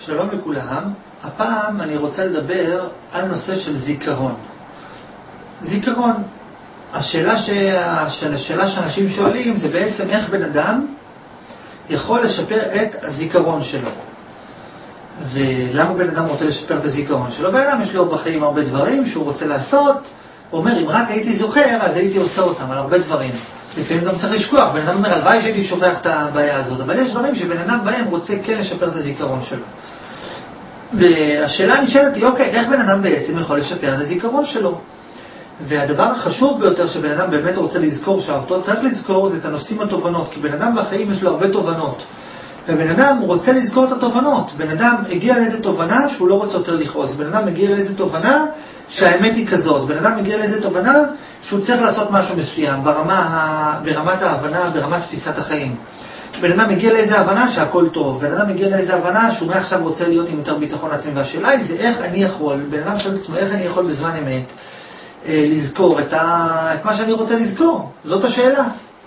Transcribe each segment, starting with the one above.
שלום לכולם. הפעם אני רוצה לדבר על נושא של זיכרון. זיכרון. השאלה שאנשים שואלים זה בעצם איך בן אדם יכול לשפר את הזיכרון שלו. ולמה בן אדם רוצה לשפר את הזיכרון שלו? בן אדם יש לו בחיים הרבה דברים שהוא רוצה לעשות. הוא אומר, אם רק הייתי זוכר, אז הייתי עושה אותם על הרבה דברים. לפעמים גם צריך לשכוח. בן אדם אומר, הלוואי שהייתי שוכח את הבעיה הזאת. אבל יש דברים שבן אדם בהם רוצה כן לשפר את הזיכרון שלו. והשאלה נשאלת היא, אוקיי, איך בן אדם בעצם יכול לשפר את הזיכרון שלו? והדבר החשוב ביותר שבן אדם באמת רוצה לזכור, שאותו צריך לזכור, זה את הנושאים התובנות. כי בן אדם בחיים יש לו הרבה תובנות. ובן אדם רוצה לזכור את התובנות. בן אדם הגיע לאיזו תובנה שהוא לא רוצה יותר לכעוס. בן אדם הגיע לאיזו תובנה שהאמת היא כזאת. בן אדם הגיע לאיזו תובנה שהוא צריך לעשות משהו מסוים ברמת ההבנה, ברמת תפיסת החיים. בן אדם מגיע לאיזו הבנה שהכל טוב. בן אדם מגיע לאיזו הבנה שהוא מעכשיו רוצה להיות עם יותר ביטחון עצמי. והשאלה היא זה איך אני יכול, בן אדם שואל את עצמו, איך אני יכול בזמן אמת לזכור את מה שאני רוצה לזכור. זאת השאלה.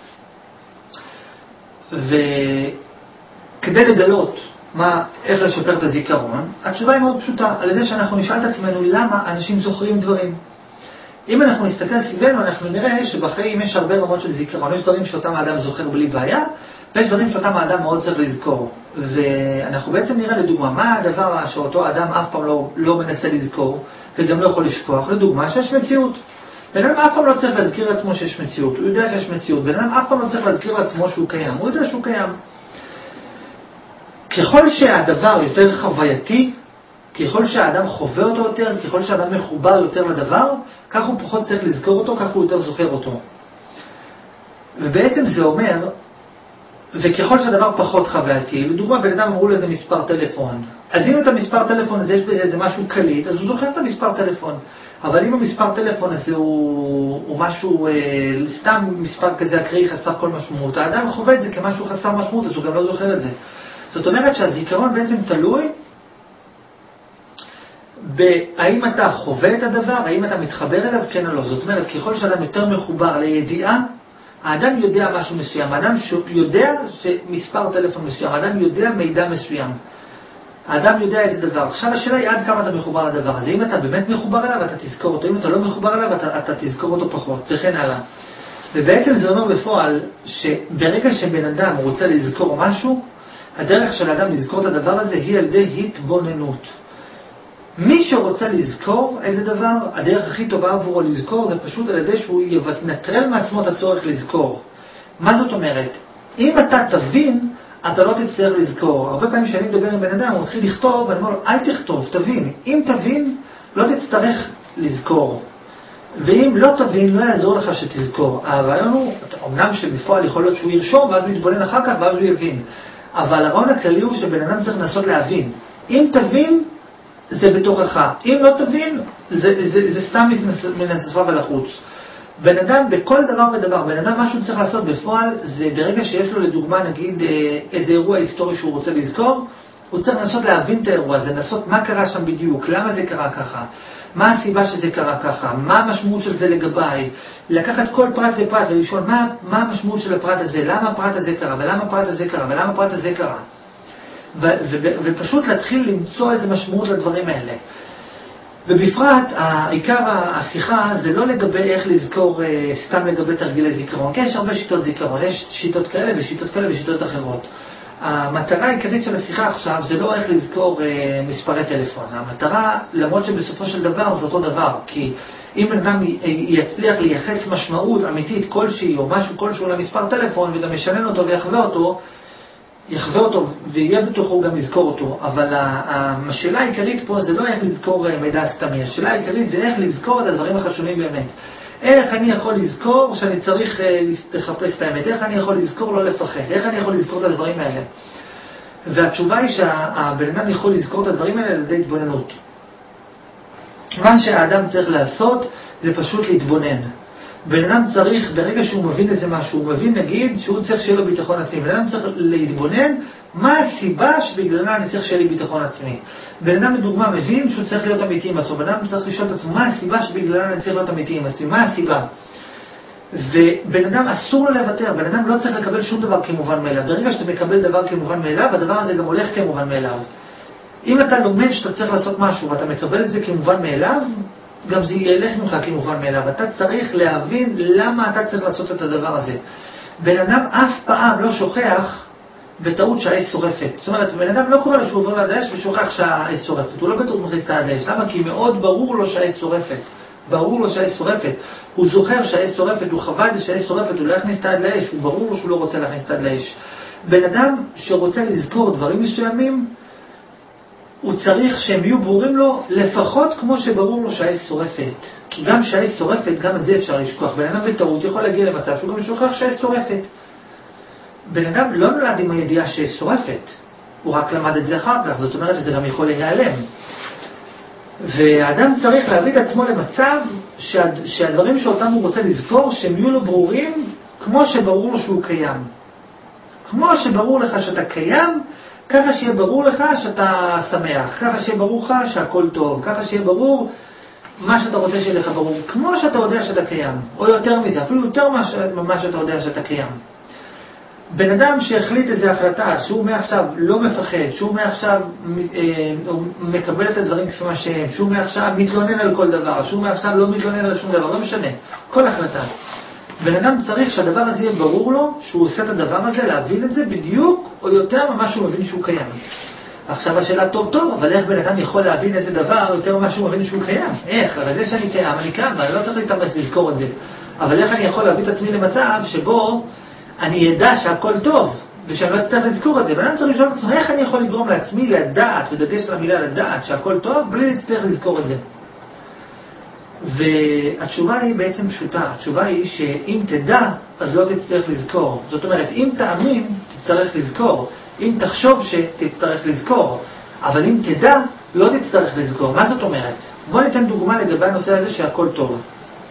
וכדי לגלות איך לשפר את הזיכרון, התשובה היא מאוד פשוטה, על ידי שאנחנו נשאל את עצמנו למה אנשים זוכרים דברים. אם אנחנו נסתכל סביבנו, אנחנו נראה שבחיים יש הרבה רמות של זיכרון. יש דברים שאותם האדם זוכר בלי בעיה, ויש דברים שאותם האדם מאוד צריך לזכור. ואנחנו בעצם נראה לדוגמה, מה הדבר שאותו האדם אף פעם לא מנסה לזכור, וגם לא יכול לשכוח. לדוגמה, שיש מציאות. בן אדם אף פעם לא צריך להזכיר לעצמו שיש מציאות. הוא יודע שיש מציאות. בן אדם אף פעם לא צריך להזכיר לעצמו שהוא קיים. הוא יודע שהוא קיים. ככל שהדבר יותר חווייתי, ככל שהאדם חווה אותו יותר, ככל שהאדם מחובר יותר לדבר, כך הוא פחות צריך לזכור אותו, כך הוא יותר זוכר אותו. ובעצם זה אומר, וככל שהדבר פחות חווייתי, לדוגמה, בן אדם אמרו לזה מספר טלפון. אז אם את המספר טלפון הזה יש בזה משהו קליט, אז הוא זוכר את המספר טלפון. אבל אם המספר טלפון הזה הוא משהו, סתם מספר כזה אקראי חסר כל משמעות, האדם חווה את זה כמשהו חסר משמעות, אז הוא גם לא זוכר את זה. זאת אומרת שהזיכרון בעצם תלוי האם אתה חווה את הדבר, האם אתה מתחבר אליו, כן או לא. זאת אומרת, ככל שאדם יותר מחובר לידיעה, האדם יודע משהו מסוים, האדם יודע שמספר טלפון מסוים, האדם יודע מידע מסוים. האדם יודע איזה דבר. עכשיו השאלה היא עד כמה אתה מחובר לדבר הזה. אם אתה באמת מחובר אליו, אתה תזכור אותו. אם אתה לא מחובר אליו, אתה תזכור אותו פחות, וכן הלאה. ובעצם זה אומר בפועל שברגע שבן אדם רוצה לזכור משהו, הדרך של האדם לזכור את הדבר הזה היא על ידי התבוננות. מי שרוצה לזכור איזה דבר, הדרך הכי טובה עבורו לזכור זה פשוט על ידי שהוא ינטרל מעצמו את הצורך לזכור. מה זאת אומרת? אם אתה תבין, אתה לא תצטרך לזכור. הרבה פעמים כשאני מדבר עם בן אדם, הוא מתחיל לכתוב, ואני אומר לו, אל תכתוב, תבין. אם תבין, לא תצטרך לזכור. ואם לא תבין, לא יעזור לך שתזכור. הרעיון הוא, אמנם שבפועל יכול להיות שהוא ירשום, ואז הוא יתבונן אחר כך, ואז הוא יבין. אבל הרעיון הכללי הוא שבן אדם צריך לנסות להבין. אם תבין, זה בתוכך. אם לא תבין, זה סתם מנספה ולחוץ. בן אדם, בכל דבר ודבר, בן אדם משהו צריך לעשות בפועל, זה ברגע שיש לו לדוגמה, נגיד, איזה אירוע היסטורי שהוא רוצה לזכור, הוא צריך לנסות להבין את האירוע הזה, לנסות מה קרה שם בדיוק, למה זה קרה ככה, מה הסיבה שזה קרה ככה, מה המשמעות של זה לגביי, לקחת כל פרט ופרט ולשאול מה המשמעות של הפרט הזה, למה הפרט הזה קרה, ולמה הפרט הזה קרה, ולמה הפרט הזה קרה. ופשוט להתחיל למצוא איזה משמעות לדברים האלה. ובפרט, העיקר השיחה זה לא לגבי איך לזכור סתם לגבי תרגילי זיכרון, כי יש הרבה שיטות זיכרון, יש שיטות כאלה ושיטות כאלה ושיטות אחרות. המטרה העיקרית של השיחה עכשיו זה לא איך לזכור מספרי טלפון. המטרה, למרות שבסופו של דבר זה אותו דבר, כי אם בן אדם יצליח לייחס משמעות אמיתית כלשהי או משהו כלשהו למספר טלפון וגם ישנן אותו ויחווה אותו ויהיה בתוכו גם לזכור אותו. אבל השאלה העיקרית פה זה לא איך לזכור מידע סתמי, השאלה העיקרית זה איך לזכור את הדברים החשובים באמת. איך אני יכול לזכור שאני צריך לחפש את האמת, איך אני יכול לזכור לא לפחד, איך אני יכול לזכור את הדברים האלה. והתשובה היא שהבן אדם יכול לזכור את הדברים האלה על ידי התבוננות. מה שהאדם צריך לעשות זה פשוט להתבונן. בן אדם צריך, ברגע שהוא מבין איזה משהו, הוא מבין נגיד שהוא צריך שיהיה לו ביטחון עצמי. בן אדם צריך להתבונן מה הסיבה שבגללה אני צריך שיהיה לי ביטחון עצמי. בן אדם לדוגמה מבין שהוא צריך להיות אמיתי עם עצמו. בן אדם צריך לשאול את עצמו מה הסיבה שבגללה אני צריך להיות אמיתי עם עצמי, מה הסיבה. ובן אדם אסור לו לוותר, בן אדם לא צריך לקבל שום דבר כמובן מאליו. ברגע שאתה מקבל דבר כמובן מאליו, הדבר הזה גם הולך כמובן מאליו. אם אתה לומד שאתה צריך לעשות משהו ואתה מקבל את זה כמובן מאליו, גם זה ילך ממך כמובן מאליו. אתה צריך להבין למה אתה צריך לעשות את הדבר הזה. בן אדם אף פעם לא שוכח בטעות שהאש שורפת. זאת אומרת, בן אדם לא קורא לו שהוא עובר ליד האש ושוכח שהאש שורפת. הוא לא בטעות מכניס את היד לאש. למה? כי מאוד ברור לו שהאש שורפת. ברור לו שהאש שורפת. הוא זוכר שהאש שורפת, הוא חווה את זה שהאש שורפת, הוא לא יכניס את היד לאש, הוא ברור לו שהוא לא רוצה להכניס את היד לאש. בן אדם שרוצה לזכור דברים מסוימים, הוא צריך שהם יהיו ברורים לו לפחות כמו שברור לו שהאש שורפת. כי גם שהאש שורפת, גם את זה אפשר לשכוח. בן אדם בטעות יכול להגיע למצב שהוא גם שוכח שהאש שורפת. בן אדם לא נולד עם הידיעה שהאש שורפת. הוא רק למד את זה אחר כך. זאת אומרת שזה גם יכול להיעלם. והאדם צריך להביא את עצמו למצב שהדברים שאותם הוא רוצה לזכור, שהם יהיו לו ברורים כמו שברור לו שהוא קיים. כמו שברור לך שאתה קיים, ככה שיהיה ברור לך שאתה שמח, ככה שיהיה ברור לך שהכל טוב, ככה שיהיה ברור מה שאתה רוצה שיהיה לך ברור, כמו שאתה יודע שאתה קיים, או יותר מזה, אפילו יותר ממה שאתה יודע שאתה קיים. בן אדם שהחליט איזו החלטה, שהוא מעכשיו לא מפחד, שהוא מעכשיו מקבל את הדברים כפי מה שהם, שהוא מעכשיו מתלונן על כל דבר, שהוא מעכשיו לא מתלונן על שום דבר, לא משנה, כל החלטה. בן אדם צריך שהדבר הזה יהיה ברור לו, שהוא עושה את הדבר הזה, להבין את זה בדיוק או יותר ממה שהוא מבין שהוא קיים. עכשיו השאלה טוב, אבל איך בן אדם יכול להבין איזה דבר יותר ממה שהוא מבין שהוא קיים? איך? הרי זה שאני קיים, אני קיים, ואני לא צריך להתאמץ לזכור את זה. אבל איך אני יכול להביא את עצמי למצב שבו אני ידע שהכל טוב, ושאני לא אצטרך לזכור את זה? בן אדם צריך לשאול את עצמו, איך אני יכול לגרום לעצמי לדעת, ודגש על המילה לדעת, שהכל טוב, בלי להצטרך לזכור את זה? והתשובה היא בעצם פשוטה. התשובה היא שאם תדע, אז לא תצטרך לזכור. זאת אומרת, אם תאמין, תצטרך לזכור. אם תחשוב שתצטרך לזכור. אבל אם תדע, לא תצטרך לזכור. מה זאת אומרת? בוא ניתן דוגמה לגבי הנושא הזה שהכל טוב.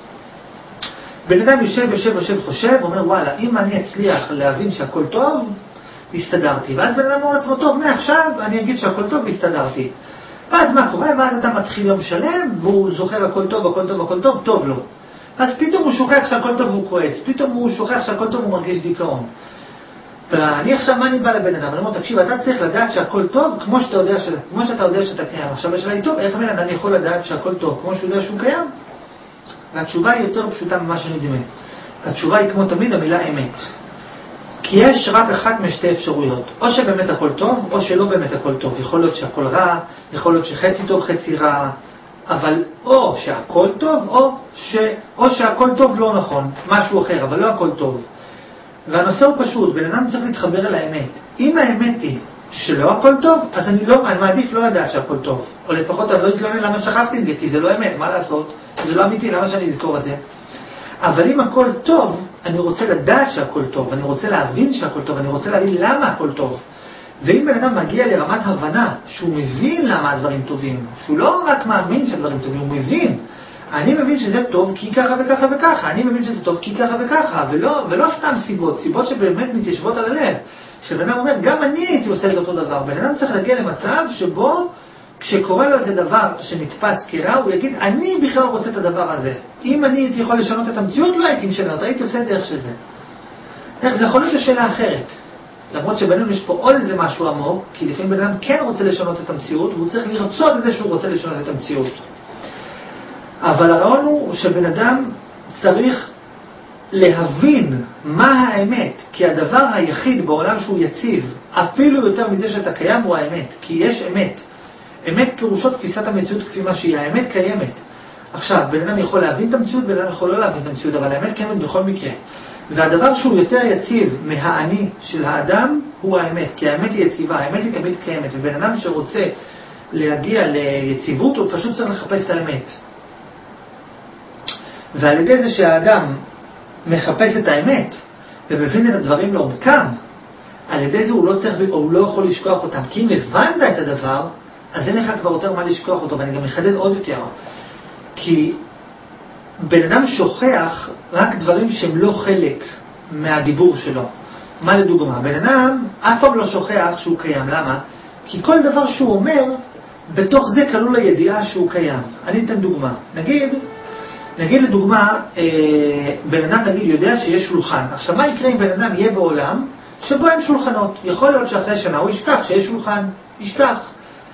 בן אדם יושב, חושב, אומר, וואלה, אם אני אצליח להבין שהכל טוב, הסתדרתי. ואז בן אדם אומר לעצמו, טוב, מעכשיו אני אגיד שהכל טוב, הסתדרתי. ואז מה קורה? ואז אתה מתחיל יום שלם, והוא זוכר הכל טוב, טוב לו. אז פתאום הוא שוכח שהכל טוב והוא כועס, פתאום הוא שוכח שהכל טוב והוא מרגיש דיכאון. ואני עכשיו, מה אני בא לבן אדם? אני אומר, תקשיב, אתה צריך לדעת שהכל טוב כמו שאתה יודע שאתה קיים. עכשיו השאלה היא טוב, איך בן אדם יכול לדעת שהכל טוב כמו שהוא יודע שהוא קיים? והתשובה היא יותר פשוטה ממה שנדמה. התשובה היא כמו תמיד המילה אמת. כי יש רק אחת משתי אפשרויות. או שבאמת הכל טוב, או שלא באמת הכל טוב. יכול להיות שהכל רע, יכול להיות שחצי טוב, חצי רע. אבל או שהכל טוב, או שהכל טוב לא נכון. משהו אחר, אבל לא הכל טוב. והנושא הוא פשוט. בן אדם צריך להתחבר אל האמת. אם האמת היא שלא הכל טוב, אז אני מעדיף לא לדעת שהכל טוב. או לפחות אני לא אתלונן למה שכחתי את זה, כי זה לא אמת. מה לעשות? זה לא אמיתי, למה שאני אזכור את זה? אבל אם הכל טוב, אני רוצה לדעת שהכל טוב, אני רוצה להבין שהכל טוב, אני רוצה להבין למה הכל טוב. ואם בן אדם מגיע לרמת הבנה שהוא מבין למה הדברים טובים, שהוא לא רק מאמין שהדברים טובים, הוא מבין. אני מבין שזה טוב כי ככה וככה וככה, אני מבין שזה טוב כי ככה וככה, ולא סתם סיבות שבאמת מתיישבות על הלב. שבן אדם אומר, גם אני הייתי עושה את אותו דבר. בן אדם צריך להגיע למצב שבו כשקורה לו איזה דבר שנתפס כרע, הוא יגיד, אני בכלל רוצה את הדבר הזה. אם אני הייתי יכול לשנות את המציאות, לא הייתי משנה אותה, הייתי עושה דרך שזה. איך זה יכול להיות לשאלה אחרת? למרות שבינינו יש פה עוד איזה משהו עמוק, כי לפעמים בן אדם כן רוצה לשנות את המציאות, והוא צריך לרצות את זה שהוא רוצה לשנות את המציאות. אבל הרעיון הוא שבן אדם צריך להבין מה האמת, כי הדבר היחיד בעולם שהוא יציב, אפילו יותר מזה שאתה קיים, הוא האמת. כי יש אמת. אמת פירושו תפיסת המציאות כפי מה שהיא. האמת קיימת. עכשיו, בן אדם יכול להבין את המציאות, בן אדם יכול לא להבין את המציאות, אבל האמת קיימת בכל מקרה. והדבר שהוא יותר יציב מהאני של האדם הוא האמת, כי האמת היא יציבה, האמת היא תמיד קיימת, ובן אדם שרוצה להגיע ליציבות הוא פשוט צריך לחפש את האמת. ועל ידי זה שהאדם מחפש את האמת ומבין את הדברים לעומקם, על ידי זה הוא לא יכול לשכוח אותם, כי אם הבנת את הדבר, אז אין לך כבר יותר מה לשכוח אותו, ואני גם מחדד עוד יותר. כי בן אדם שוכח רק דברים שהם לא חלק מהדיבור שלו. מה לדוגמה? בן אדם אף פעם לא שוכח שהוא קיים. למה? כי כל דבר שהוא אומר, בתוך זה כלול הידיעה שהוא קיים. אני אתן דוגמה. נגיד לדוגמה, בן אדם יודע שיש שולחן. עכשיו מה יקרה אם בן אדם יהיה בעולם שבו אין שולחנות? יכול להיות שאחרי שנה הוא ישכח שיש שולחן. ישכח.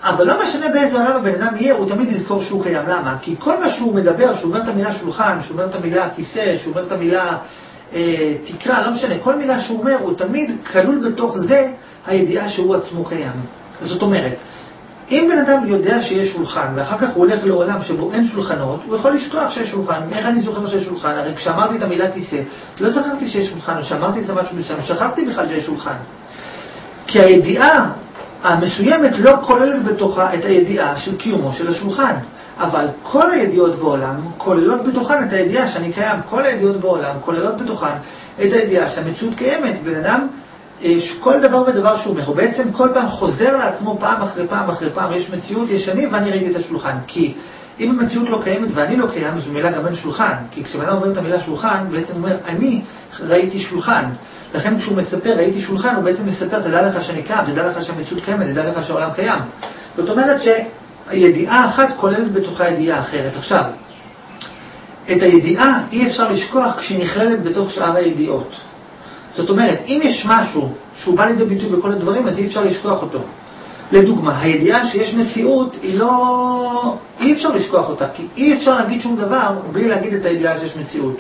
אבל לא משנה באיזה עולם הבן אדם יהיה, הוא תמיד יזכור שהוא קיים. למה? כי כל מה שהוא מדבר, שהוא אומר את המילה שולחן, שהוא אומר את המילה כיסא, שהוא אומר את המילה תקרה, לא משנה, כל מילה שהוא אומר, הוא תמיד כלול בתוך זה הידיעה שהוא עצמו קיים. זאת אומרת, אם בן אדם יודע שיש שולחן, ואחר כך הוא הולך לעולם שבו אין שולחנות, הוא יכול לשכוח שיש שולחן. איך אני זוכר שיש שולחן? הרי כשאמרתי את המילה כיסא, לא זכרתי שיש שולחן, כשאמרתי את זה משהו מסוים, שכחתי בכלל שיש שולחן. כי הידיעה המסוימת לא כוללת בתוכה את הידיעה של קיומו של השולחן. אבל כל הידיעות בעולם כוללות בתוכן את הידיעה שאני קיים. כל הידיעות בעולם כוללות בתוכן את הידיעה שהמציאות קיימת. בן אדם, כל דבר ודבר שהוא אומר, הוא בעצם כל פעם חוזר לעצמו פעם אחרי פעם אחרי פעם. יש מציאות, יש אני ואני ראיתי את השולחן. כי אם המציאות לא קיימת ואני לא קיים, זו מילה גם אין שולחן. כי כשבן אדם אומר את המילה שולחן, בעצם הוא אומר, אני ראיתי שולחן. לכן כשהוא מספר, ראיתי שולחן, הוא בעצם מספר, תדע לך שאני קיים, תדע לך שהמציאות קיימת, תדע לך שהעולם קיים. זאת אומרת שהידיעה אחת כוללת בתוכה ידיעה אחרת. עכשיו, את הידיעה אי אפשר לשכוח כשהיא נכללת בתוך שאר הידיעות. זאת אומרת, אם יש משהו שהוא בא לידי ביטוי בכל הדברים, אז אי אפשר לשכוח אותו. לדוגמה, הידיעה שיש מציאות, אי אפשר לשכוח אותה, כי אי אפשר להגיד שום דבר בלי להגיד את הידיעה שיש מציאות.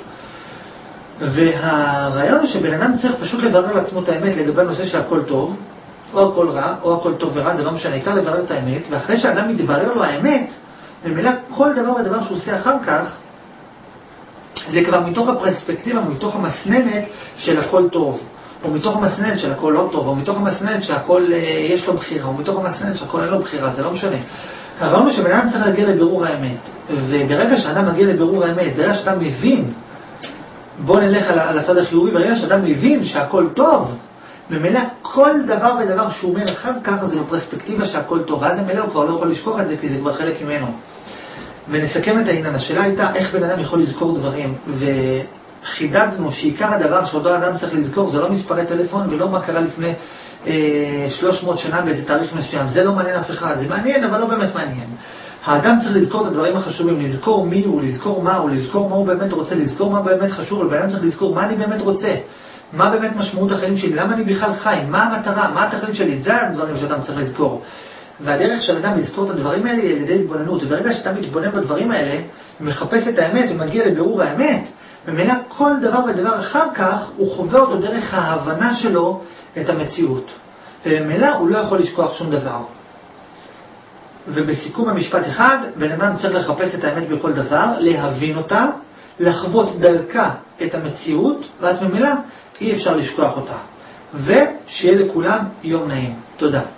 והרעיון הוא שבן אדם צריך פשוט לברר לעצמו את האמת לגבי הנושא שהכל טוב, או הכל רע, או הכל טוב ורע, זה לא משנה, העיקר לברר את האמת, ואחרי שאדם מתברר לו האמת, במילא כל דבר ודבר שהוא עושה אחר כך, זה כבר מתוך הפרספקטיבה, מתוך המסננת של הכל טוב, או מתוך המסננת של הכל לא טוב, או מתוך המסננת שהכל יש לו בחירה, או מתוך המסננת שהכל אין לו בחירה, זה לא משנה. הרעיון הוא שבן אדם צריך להגיע לבירור האמת, וברגע שאדם מגיע לבירור האמת, ברגע שאדם מבין, בוא נלך על הצד החיובי, ברגע שאדם מבין שהכל טוב, במילא כל דבר ודבר שהוא אומר אחר כך, זה בפרספקטיבה שהכל טוב, ואז במילא הוא כבר לא יכול לשכוח את זה, כי זה כבר חלק ממנו. ונסכם את העניין. השאלה הייתה איך בן אדם יכול לזכור דברים, וחידדנו שעיקר הדבר שאותו אדם צריך לזכור זה לא מספרי טלפון ולא מה קרה לפני 300 שנה באיזה תאריך מסוים. זה לא מעניין אף אחד, זה מעניין אבל לא באמת מעניין. האדם צריך לזכור את הדברים החשובים, לזכור מי הוא, לזכור מה הוא, לזכור מה הוא באמת רוצה, לזכור מה באמת חשוב, ובן אדם צריך לזכור מה אני באמת רוצה, מה באמת משמעות החיים שלי, למה אני בכלל חי, מה המטרה, מה התכלית שלי, זה הדברים שאדם צריך לזכור. והדרך של אדם לזכור את הדברים האלה היא על ידי התבוננות, וברגע שאתה מתבונן בדברים האלה, מחפש את האמת ומגיע לבירור האמת, ממילא כל דבר ודבר אחר כך הוא חווה אותו דרך ההבנה שלו את המציאות. וממילא הוא לא יכול לשכוח שום דבר. ובסיכום המשפט אחד, בן אדם צריך לחפש את האמת בכל דבר, להבין אותה, לחוות דרכה את המציאות, ואז ממילא אי אפשר לשכוח אותה. ושיהיה לכולם יום נעים. תודה.